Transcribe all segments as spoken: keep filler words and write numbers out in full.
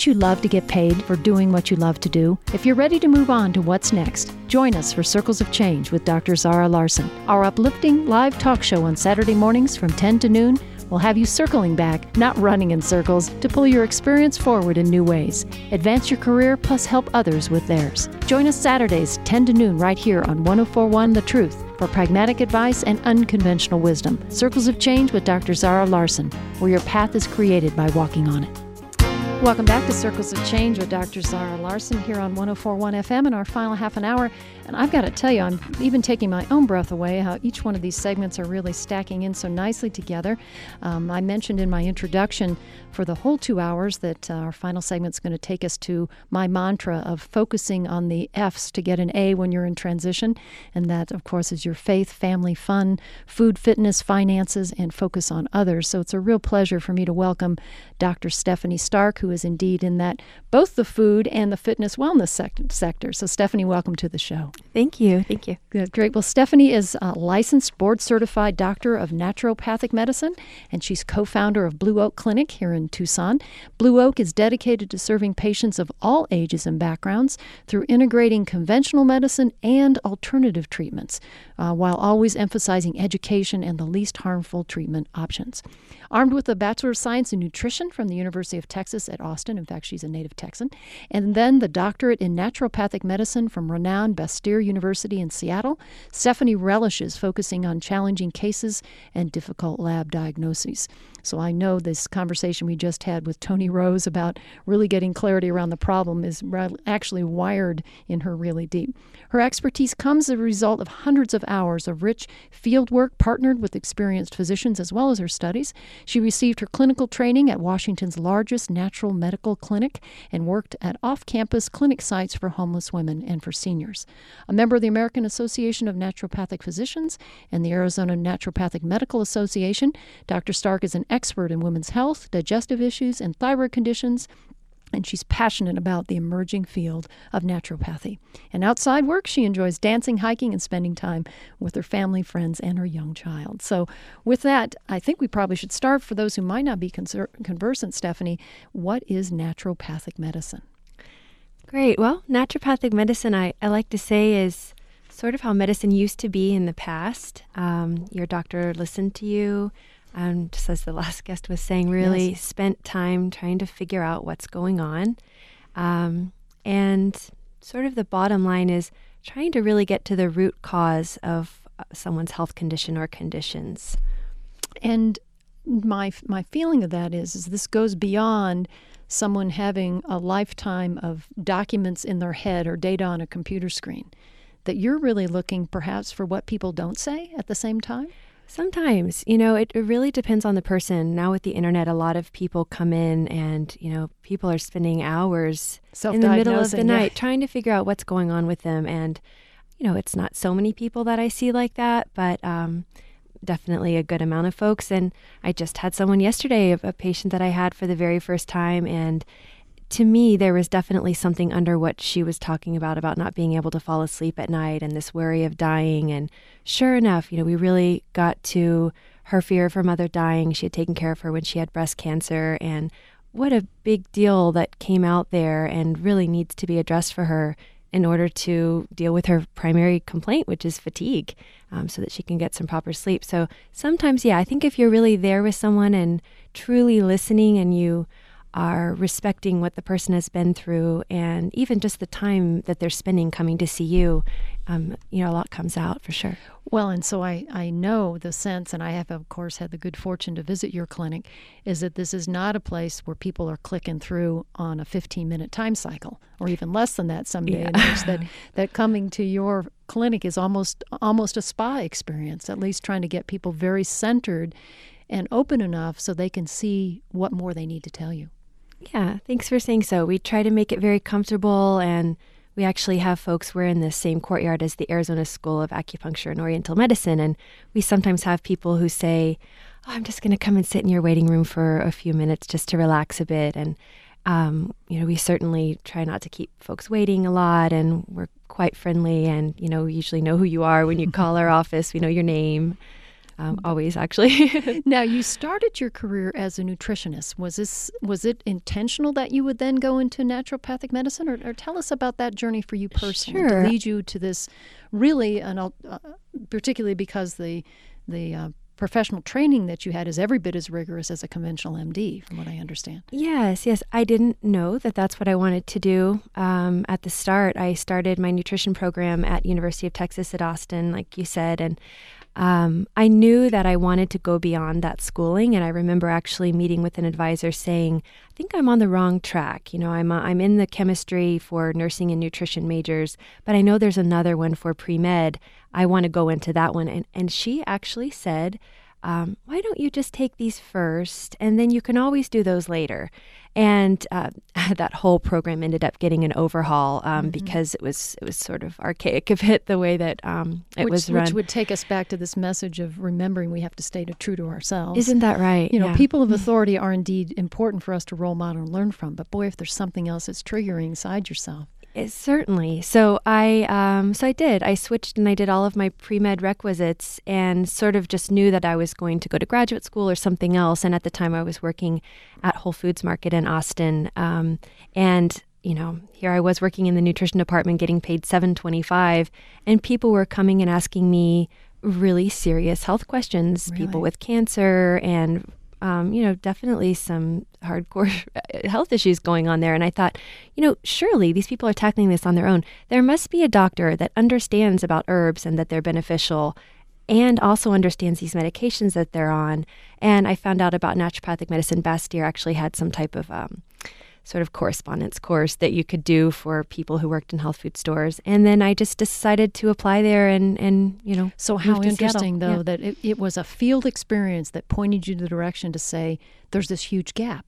Wouldn't you love to get paid for doing what you love to do? If you're ready to move on to what's next, join us for Circles of Change with Doctor Zara Larson. Our uplifting live talk show on Saturday mornings from ten to noon will have you circling back, not running in circles, to pull your experience forward in new ways. Advance your career plus help others with theirs. Join us Saturdays, ten to noon, right here on one oh four point one The Truth for pragmatic advice and unconventional wisdom. Circles of Change with Doctor Zara Larson, where your path is created by walking on it. Welcome back to Circles of Change with Doctor Zara Larson here on one oh four point one F M in our final half an hour. And I've got to tell you, I'm even taking my own breath away how each one of these segments are really stacking in so nicely together. Um, I mentioned in my introduction for the whole two hours that uh, our final segment is going to take us to my mantra of focusing on the F's to get an A when you're in transition. And that, of course, is your faith, family, fun, food, fitness, finances, and focus on others. So it's a real pleasure for me to welcome Doctor Stephanie Stark, who is indeed in that both the food and the fitness wellness sec- sector. So Stephanie, welcome to the show. Thank you. Thank you. Good, great. Well, Stephanie is a licensed board-certified doctor of naturopathic medicine, and she's co-founder of Blue Oak Clinic here in Tucson. Blue Oak is dedicated to serving patients of all ages and backgrounds through integrating conventional medicine and alternative treatments, uh, while always emphasizing education and the least harmful treatment options. Armed with a Bachelor of Science in Nutrition from the University of Texas at Austin, in fact, she's a native Texan, and then the doctorate in naturopathic medicine from renowned Bastyr University in Seattle, Stephanie relishes focusing on challenging cases and difficult lab diagnoses. So I know this conversation we just had with Tony Rose about really getting clarity around the problem is actually wired in her really deep. Her expertise comes as a result of hundreds of hours of rich field work partnered with experienced physicians as well as her studies. She received her clinical training at Washington's largest natural medical clinic and worked at off-campus clinic sites for homeless women and for seniors. A member of the American Association of Naturopathic Physicians and the Arizona Naturopathic Medical Association, Doctor Stark is an expert in women's health, digestive issues, and thyroid conditions, and she's passionate about the emerging field of naturopathy. And outside work, she enjoys dancing, hiking, and spending time with her family, friends, and her young child. So with that, I think we probably should start, for those who might not be conser- conversant, Stephanie, what is naturopathic medicine? Great. Well, naturopathic medicine, I, I like to say, is sort of how medicine used to be in the past. Um, your doctor listened to you, Um, just as the last guest was saying, really yes. spent time trying to figure out what's going on. Um, and sort of the bottom line is trying to really get to the root cause of someone's health condition or conditions. And my my feeling of that is, is this goes beyond someone having a lifetime of documents in their head or data on a computer screen, that you're really looking perhaps for what people don't say at the same time? Sometimes, you know, it, it really depends on the person. Now with the internet, a lot of people come in and, you know, people are spending hours in the middle of the night yeah. trying to figure out what's going on with them. And, you know, it's not so many people that I see like that, but um, definitely a good amount of folks. And I just had someone yesterday, a, a patient that I had for the very first time, and to me, there was definitely something under what she was talking about, about not being able to fall asleep at night and this worry of dying. And sure enough, you know, we really got to her fear of her mother dying. She had taken care of her when she had breast cancer. And what a big deal that came out there and really needs to be addressed for her in order to deal with her primary complaint, which is fatigue, um, so that she can get some proper sleep. So sometimes, yeah, I think if you're really there with someone and truly listening and you are respecting what the person has been through and even just the time that they're spending coming to see you, um, you know, a lot comes out for sure. Well, and so I, I know the sense, and I have, of course, had the good fortune to visit your clinic, is that this is not a place where people are clicking through on a fifteen-minute time cycle, or even less than that some day. Yeah. that, that coming to your clinic is almost almost a spa experience, at least trying to get people very centered and open enough so they can see what more they need to tell you. Yeah, thanks for saying so. We try to make it very comfortable, and we actually have folks, we're in the same courtyard as the Arizona School of Acupuncture and Oriental Medicine, and we sometimes have people who say, oh, I'm just going to come and sit in your waiting room for a few minutes just to relax a bit. And, um, you know, we certainly try not to keep folks waiting a lot, and we're quite friendly, and, you know, we usually know who you are when you call our office. We know your name. Um, always, actually. Now, you started your career as a nutritionist. Was this was it intentional that you would then go into naturopathic medicine, or, or tell us about that journey for you personally Sure. to lead you to this, really, an, uh, particularly because the the uh, professional training that you had is every bit as rigorous as a conventional M D, from what I understand. Yes, yes. I didn't know that that's what I wanted to do um, at the start. I started my nutrition program at University of Texas at Austin, like you said, and Um, I knew that I wanted to go beyond that schooling, and I remember actually meeting with an advisor saying, I think I'm on the wrong track. You know, I'm, uh, I'm in the chemistry for nursing and nutrition majors, but I know there's another one for pre-med. I want to go into that one. And, and she actually said, um, why don't you just take these first, and then you can always do those later. And uh, that whole program ended up getting an overhaul um, mm-hmm. because it was it was sort of archaic a bit, the way that um, it which, was run. Which would take us back to this message of remembering we have to stay true to ourselves. Isn't that right? You know, yeah. people of authority are indeed important for us to role model and learn from. But boy, if there's something else that's triggering inside yourself. It, certainly. So I, um, so I did. I switched and I did all of my pre-med requisites, and sort of just knew that I was going to go to graduate school or something else. And at the time, I was working at Whole Foods Market in Austin, um, and you know, here I was working in the nutrition department, getting paid seven twenty-five, and people were coming and asking me really serious health questions. Really? People with cancer and Um, you know, definitely some hardcore health issues going on there. And I thought, you know, surely these people are tackling this on their own. There must be a doctor that understands about herbs and that they're beneficial, and also understands these medications that they're on. And I found out about naturopathic medicine. Bastyr actually had some type of um, sort of correspondence course that you could do for people who worked in health food stores. And then I just decided to apply there and, and you know, so how interesting, Seattle. though, yeah. that it, it was a field experience that pointed you the direction to say, there's this huge gap.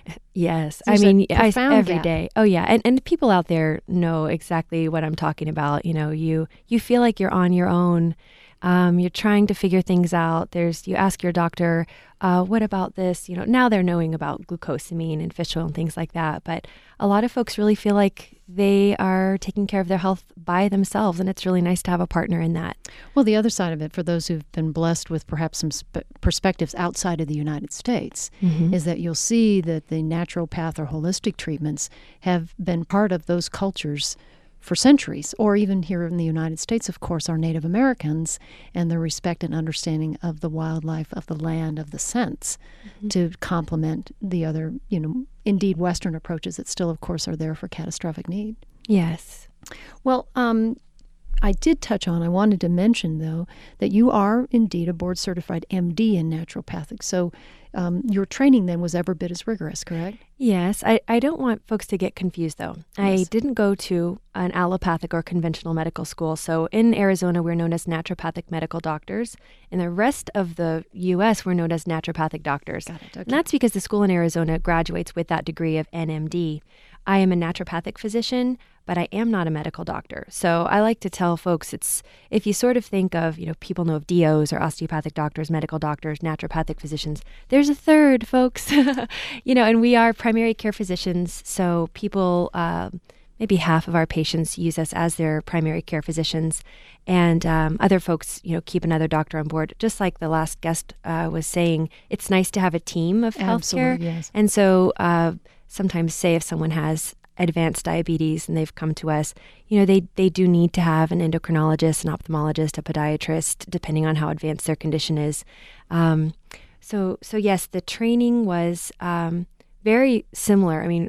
Yes. There's I mean, I, every gap. day. Oh, yeah. And and people out there know exactly what I'm talking about. You know, you, you feel like you're on your own. Um, you're trying to figure things out. There's, you ask your doctor, uh, what about this? You know, now they're knowing about glucosamine and fish oil and things like that. But a lot of folks really feel like they are taking care of their health by themselves, and it's really nice to have a partner in that. Well, the other side of it, for those who've been blessed with perhaps some sp- perspectives outside of the United States, mm-hmm. is that you'll see that the naturopath or holistic treatments have been part of those cultures for centuries, or even here in the United States, of course, are Native Americans and their respect and understanding of the wildlife, of the land, of the scents, mm-hmm. to complement the other, you know, indeed Western approaches that still, of course, are there for catastrophic need. Yes. Well, um, I did touch on, I wanted to mention, though, that you are indeed a board-certified M D in naturopathic. So um, your training then was every bit as rigorous, correct? Yes. I, I don't want folks to get confused, though. Yes. I didn't go to an allopathic or conventional medical school. So in Arizona, we're known as naturopathic medical doctors. In the rest of the U S, we're known as naturopathic doctors. Got it. Okay. And that's because the school in Arizona graduates with that degree of N M D. I am a naturopathic physician, but I am not a medical doctor. So I like to tell folks, it's if you sort of think of, you know, people know of D Os or osteopathic doctors, medical doctors, naturopathic physicians. There's a third, folks. You know, and we are primary care physicians. So people, uh, maybe half of our patients use us as their primary care physicians. And um, other folks, you know, keep another doctor on board. Just like the last guest uh, was saying, it's nice to have a team of healthcare. Absolutely, yes. And so uh, sometimes, say, if someone has advanced diabetes and they've come to us, you know, they, they do need to have an endocrinologist, an ophthalmologist, a podiatrist, depending on how advanced their condition is. Um, so, so yes, the training was um, very similar. I mean,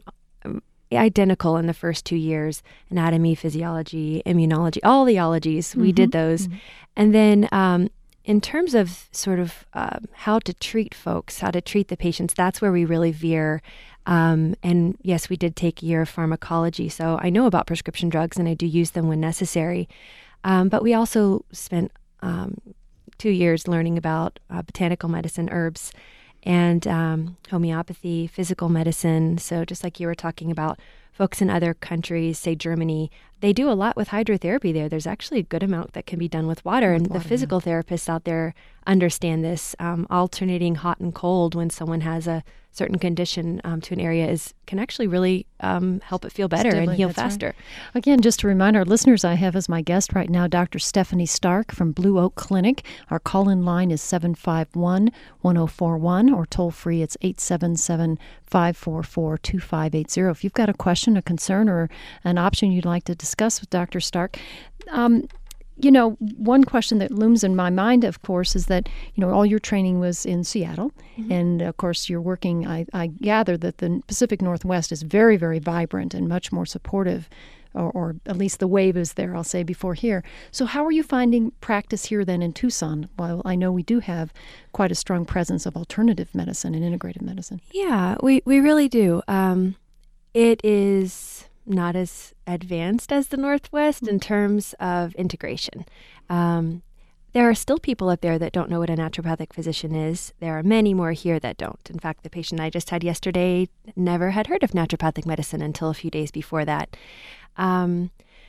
identical in the first two years, anatomy, physiology, immunology, all the ologies, mm-hmm. we did those. Mm-hmm. And then um, in terms of sort of uh, how to treat folks, how to treat the patients, that's where we really veer. Um, and yes, we did take a year of pharmacology, so I know about prescription drugs and I do use them when necessary. Um, but we also spent um, two years learning about uh, botanical medicine, herbs, and um, homeopathy, physical medicine. So just like you were talking about, folks in other countries, say Germany, they do a lot with hydrotherapy there. There's actually a good amount that can be done with water. With and water, the physical yeah. therapists out there understand this, um, alternating hot and cold when someone has a certain condition um, to an area is can actually really um, help it feel better Stimulate, and heal faster. Right. Again, just to remind our listeners, I have as my guest right now Doctor Stephanie Stark from Blue Oak Clinic. Our call-in line is seven five one, one oh four one, or toll-free it's eight seven seven, five four four, two five eight zero. If you've got a question, a concern, or an option you'd like to discuss with Doctor Stark, um, you know, one question that looms in my mind, of course, is that, you know, all your training was in Seattle. Mm-hmm. And, of course, you're working, I, I gather that the Pacific Northwest is very, very vibrant and much more supportive, or, or at least the wave is there, I'll say, before here. So how are you finding practice here then in Tucson? While I know we do have quite a strong presence of alternative medicine and integrative medicine. Yeah, we, we really do. Um, it is not as advanced as the Northwest in terms of integration. Um, there are still people up there that don't know what a naturopathic physician is. There are many more here that don't. In fact, the patient I just had yesterday never had heard of naturopathic medicine until a few days before that. Um,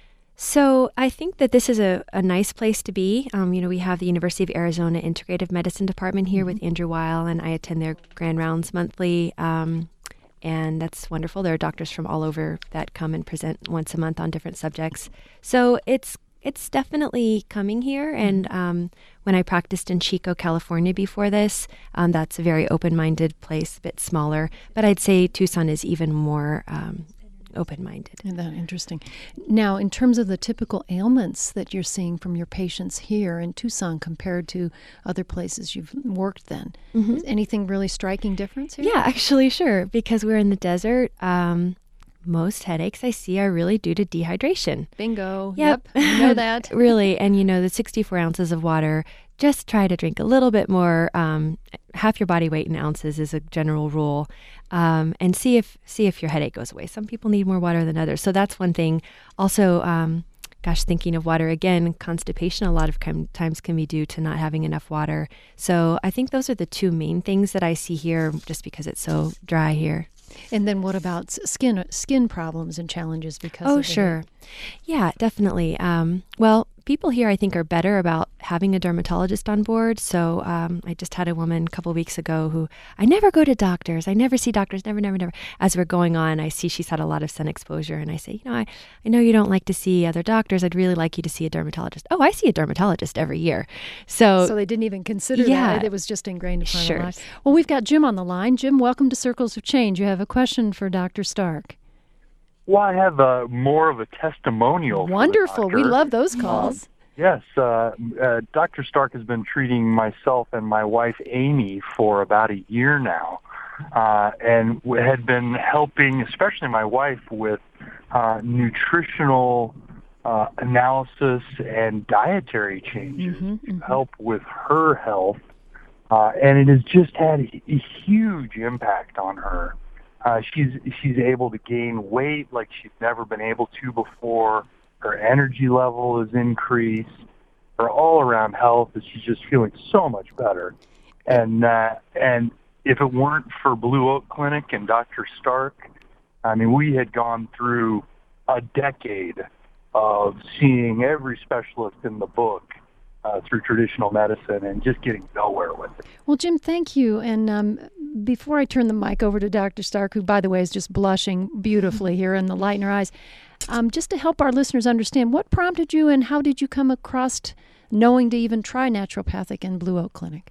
so I think that this is a, a nice place to be. Um, you know, we have the University of Arizona Integrative Medicine Department here mm-hmm. with Andrew Weil, and I attend their grand rounds monthly. Um, And that's wonderful. There are doctors from all over that come and present once a month on different subjects. So it's it's definitely coming here. Mm-hmm. And um, when I practiced in Chico, California before this, um, that's a very open-minded place, a bit smaller. But I'd say Tucson is even more um, open-minded. Isn't that interesting? Now, in terms of the typical ailments that you're seeing from your patients here in Tucson compared to other places you've worked then, mm-hmm. is anything really striking difference here? Yeah, actually, sure. Because we're in the desert, um, most headaches I see are really due to dehydration. Bingo. Yep. Yep. I know that. Really. And, you know, the sixty-four ounces of water, just try to drink a little bit more. Um, half your body weight in ounces is a general rule. Um, and see if see if your headache goes away. Some people need more water than others. So that's one thing. Also, um, gosh, thinking of water again, constipation a lot of com- times can be due to not having enough water. So I think those are the two main things that I see here just because it's so dry here. And then what about skin skin problems and challenges because oh, of sure. Heat? Yeah, definitely. Um, well, people here, I think, are better about having a dermatologist on board. So um, I just had a woman a couple weeks ago who, I never go to doctors. I never see doctors, never, never, never. As we're going on, I see she's had a lot of sun exposure. And I say, you know, I, I know you don't like to see other doctors. I'd really like you to see a dermatologist. Oh, I see a dermatologist every year. So so they didn't even consider yeah, that. It was just ingrained upon sure. their lives. Well, we've got Jim on the line. Jim, welcome to Circles of Change. You have a question for Doctor Stark. Well, I have uh, more of a testimonial. Wonderful. We love those calls. Um, yes. Uh, uh, Doctor Stark has been treating myself and my wife, Amy, for about a year now, uh, and had been helping, especially my wife, with uh, nutritional uh, analysis and dietary changes mm-hmm, to mm-hmm. help with her health. Uh, and it has just had a, a huge impact on her. Uh, she's she's able to gain weight like she's never been able to before. Her energy level is increased. Her all-around health is she's just feeling so much better. And uh, and if it weren't for Blue Oak Clinic and Doctor Stark, I mean, we had gone through a decade of seeing every specialist in the book Uh, through traditional medicine and just getting nowhere with it. Well, Jim, thank you. And um, before I turn the mic over to Doctor Stark, who, by the way, is just blushing beautifully here in the light in her eyes, um, just to help our listeners understand, what prompted you and how did you come across t- knowing to even try naturopathic in Blue Oak Clinic?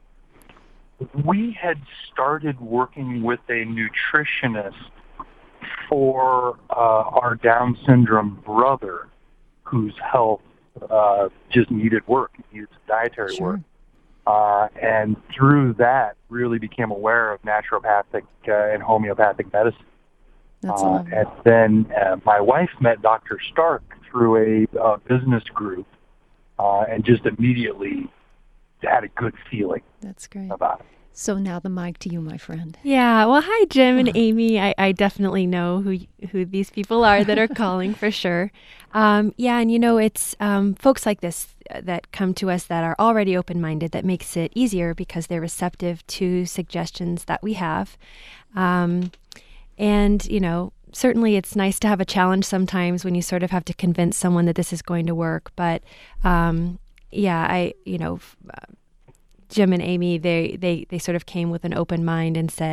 We had started working with a nutritionist for uh, our Down syndrome brother whose health Uh, just needed work, needed some dietary sure. work. Uh, and through that, really became aware of naturopathic uh, and homeopathic medicine. That's uh, and then uh, my wife met Doctor Stark through a uh, business group uh, and just immediately had a good feeling That's great. about it. So now the mic to you, my friend. Yeah. Well, hi, Jim and Amy. I, I definitely know who who these people are that are calling for sure. Um, yeah, and you know, it's um, folks like this that come to us that are already open-minded that makes it easier because they're receptive to suggestions that we have. Um, and, you know, certainly it's nice to have a challenge sometimes when you sort of have to convince someone that this is going to work. But um, yeah, I, you know, Jim and Amy, they, they, they sort of came with an open mind and said,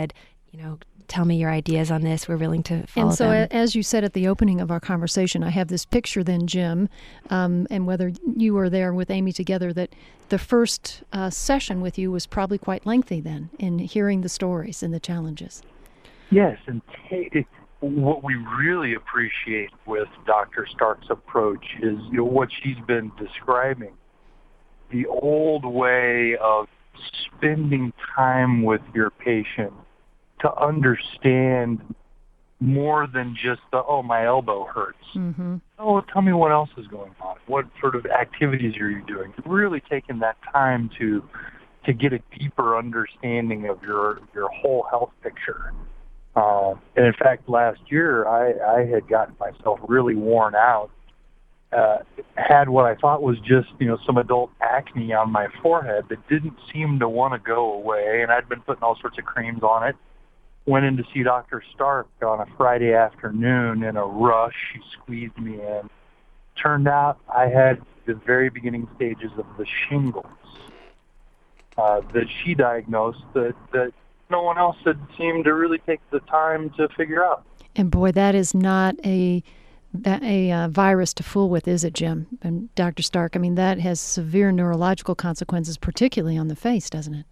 you know, tell me your ideas on this. We're willing to follow And so, them. as you said at the opening of our conversation, I have this picture then, Jim, um, and whether you were there with Amy together, that the first uh, session with you was probably quite lengthy then in hearing the stories and the challenges. Yes, and t- what we really appreciate with Doctor Stark's approach is, you know, what she's been describing, the old way of spending time with your patient to understand more than just the, oh, my elbow hurts. Mm-hmm. Oh, tell me what else is going on. What sort of activities are you doing? Really taking that time to to get a deeper understanding of your, your whole health picture. Uh, and in fact, last year, I, I had gotten myself really worn out, uh, had what I thought was just, you know, some adult acne on my forehead that didn't seem to want to go away, and I'd been putting all sorts of creams on it. Went in to see Doctor Stark on a Friday afternoon in a rush. She squeezed me in. Turned out I had the very beginning stages of the shingles uh, that she diagnosed that, that no one else had seemed to really take the time to figure out. And boy, that is not a a uh, virus to fool with, is it, Jim? And Doctor Stark, I mean, that has severe neurological consequences, particularly on the face, doesn't it?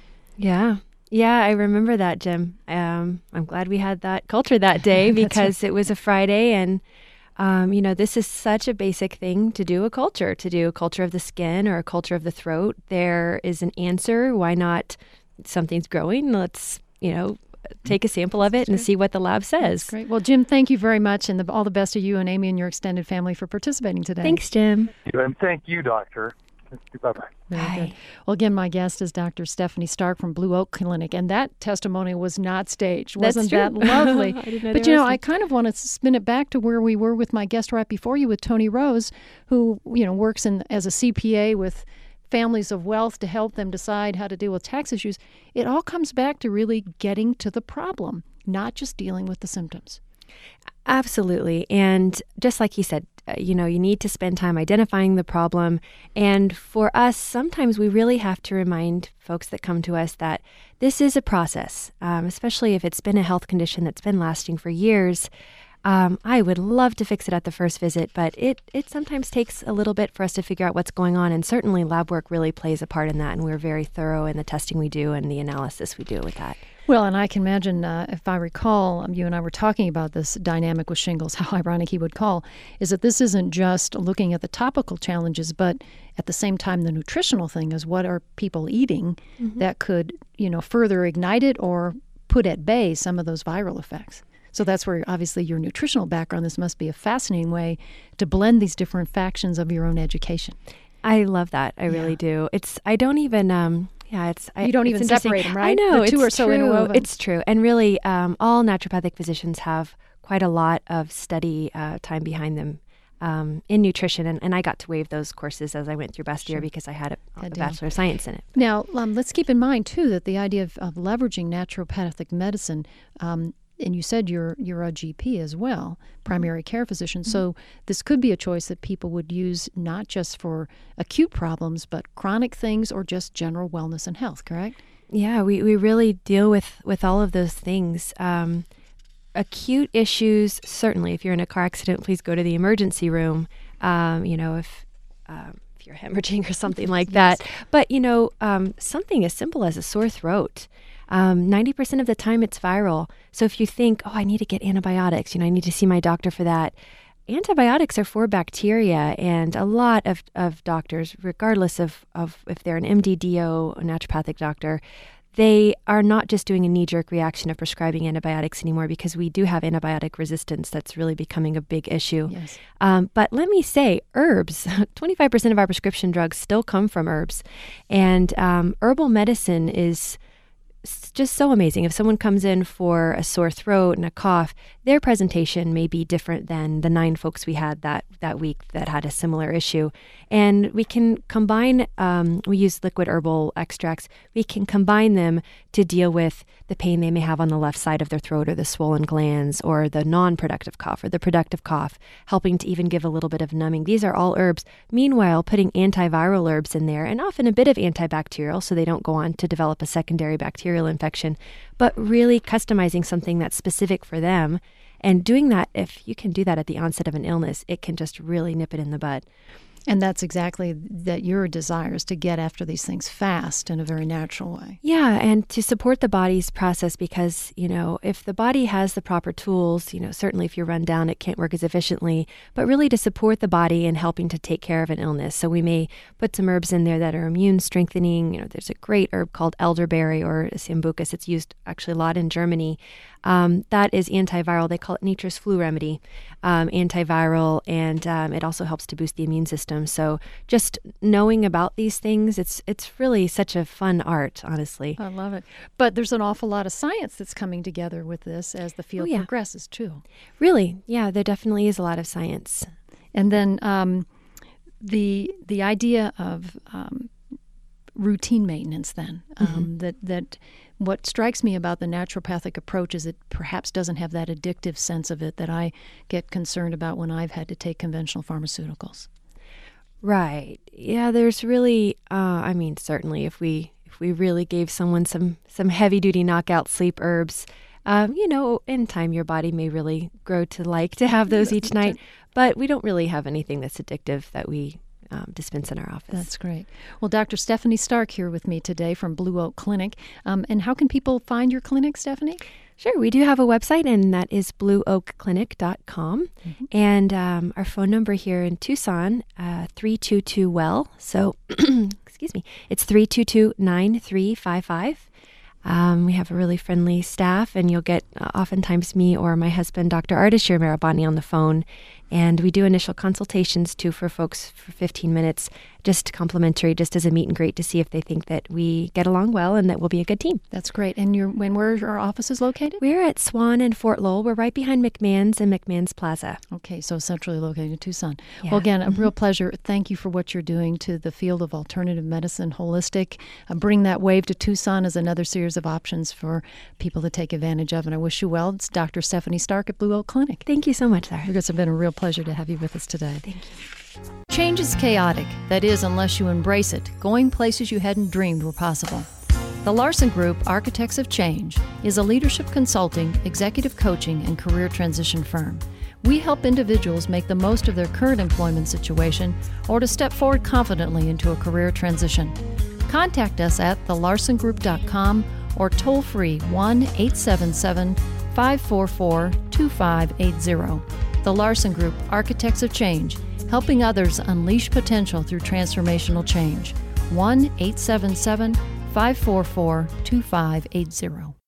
Yeah. Yeah, I remember that, Jim. Um, I'm glad we had that culture that day because right. It was a Friday, and um, you know, this is such a basic thing to do a culture, to do a culture of the skin or a culture of the throat. There is an answer. Why not? Something's growing. Let's, you know, take a sample of it and see what the lab says. That's great. Well, Jim, thank you very much, and the, all the best to you and Amy and your extended family for participating today. Thanks, Jim. And thank you, Doctor. Bye-bye. Very Bye. good. Well, again, my guest is Doctor Stephanie Stark from Blue Oak Clinic, and that testimony was not staged. Wasn't That's that true. lovely? I didn't know but, they you know, were I kind of want to spin it back to where we were with my guest right before you with Tony Rose, who, you know, works in as a C P A with families of wealth to help them decide how to deal with tax issues. It all comes back to really getting to the problem, not just dealing with the symptoms. Absolutely. And just like he said, uh, you know, you need to spend time identifying the problem. And for us, sometimes we really have to remind folks that come to us that this is a process, um, especially if it's been a health condition that's been lasting for years. Um, I would love to fix it at the first visit, but it, it sometimes takes a little bit for us to figure out what's going on. And certainly lab work really plays a part in that. And we're very thorough in the testing we do and the analysis we do with that. Well, and I can imagine, uh, if I recall, um, you and I were talking about this dynamic with shingles, how ironic he would call, is that this isn't just looking at the topical challenges, but at the same time, the nutritional thing is what are people eating mm-hmm. that could, you know, further ignite it or put at bay some of those viral effects. So that's where, obviously, your nutritional background, this must be a fascinating way to blend these different factions of your own education. I love that. I really yeah. do. It's, I don't even, um, yeah, it's, I, you don't it's even separate them, right? I know. The two it's are so true. interwoven. It's true. And really, um, all naturopathic physicians have quite a lot of study uh, time behind them um, in nutrition. And, and I got to waive those courses as I went through Bastyr sure. because I had a, a Bachelor of Science in it. Now, um, let's keep in mind, too, that the idea of, of leveraging naturopathic medicine, um, and you said you're you're a G P as well, primary care physician. Mm-hmm. So this could be a choice that people would use not just for acute problems, but chronic things or just general wellness and health, correct? Yeah, we, we really deal with, with all of those things. Um, acute issues, certainly, if you're in a car accident, please go to the emergency room. Um, you know, if... Um, if you're hemorrhaging or something like yes. that. But, you know, um, something as simple as a sore throat. Um, ninety percent of the time it's viral. So if you think, oh, I need to get antibiotics, you know, I need to see my doctor for that. Antibiotics are for bacteria, and a lot of, of doctors, regardless of, of if they're an M D D O, a naturopathic doctor, they are not just doing a knee-jerk reaction of prescribing antibiotics anymore because we do have antibiotic resistance that's really becoming a big issue. Yes. Um, but let me say, herbs, twenty-five percent of our prescription drugs still come from herbs. And um, herbal medicine is just so amazing. If someone comes in for a sore throat and a cough, their presentation may be different than the nine folks we had that, that week that had a similar issue. And we can combine, um, we use liquid herbal extracts, we can combine them to deal with the pain they may have on the left side of their throat or the swollen glands or the non-productive cough or the productive cough, helping to even give a little bit of numbing. These are all herbs. Meanwhile, putting antiviral herbs in there and often a bit of antibacterial so they don't go on to develop a secondary bacterial infection infection, but really customizing something that's specific for them. And doing that, if you can do that at the onset of an illness, it can just really nip it in the bud. And that's exactly that your desire is to get after these things fast in a very natural way. Yeah, and to support the body's process because, you know, if the body has the proper tools, you know, certainly if you're run down, it can't work as efficiently, but really to support the body in helping to take care of an illness. So we may put some herbs in there that are immune strengthening. You know, there's a great herb called elderberry or sambucus. It's used actually a lot in Germany. Um, that is antiviral. They call it nature's flu remedy, um, antiviral, and um, it also helps to boost the immune system. So just knowing about these things, it's it's really such a fun art, honestly. I love it. But there's an awful lot of science that's coming together with this as the field oh, yeah. progresses, too. Really? Yeah, there definitely is a lot of science. And then um, the the idea of um, routine maintenance then, um, mm-hmm. that that what strikes me about the naturopathic approach is it perhaps doesn't have that addictive sense of it that I get concerned about when I've had to take conventional pharmaceuticals. Right. Yeah, there's really, uh, I mean, certainly if we if we really gave someone some, some heavy-duty knockout sleep herbs, um, you know, in time your body may really grow to like to have those each night, but we don't really have anything that's addictive that we Um, dispense in our office. That's great. Well, Doctor Stephanie Stark here with me today from Blue Oak Clinic. Um, and how can people find your clinic, Stephanie? Sure. We do have a website, and that is blue oak clinic dot com. Mm-hmm. And um, our phone number here in Tucson, uh, three two two, W E L L. So, excuse me, it's three two two, nine three five five. Um, we have a really friendly staff, and you'll get uh, oftentimes me or my husband, Doctor Ardashir Marabani, on the phone. And we do initial consultations, too, for folks for fifteen minutes, just complimentary, just as a meet and greet to see if they think that we get along well and that we'll be a good team. That's great. And you're, when where are our offices located? We're at Swan and Fort Lowell. We're right behind McMahon's and McMahon's Plaza. Okay, so centrally located in Tucson. Yeah. Well, again, a mm-hmm. real pleasure. Thank you for what you're doing to the field of alternative medicine, holistic. Uh, bring that wave to Tucson as another series of options for people to take advantage of. And I wish you well. It's Doctor Stephanie Stark at Blue Oak Clinic. Thank you so much, Sarah. It's been a real pleasure to have you with us today. Thank you. Change is chaotic. That is, unless you embrace it. Going places you hadn't dreamed were possible. The Larson Group, Architects of Change, is a leadership consulting, executive coaching, and career transition firm. We help individuals make the most of their current employment situation or to step forward confidently into a career transition. Contact us at the larson group dot com or toll free one eight seven seven, five four four, two five eight zero. The Larson Group, Architects of Change, helping others unleash potential through transformational change. one eight seven seven, five four four, two five eight zero.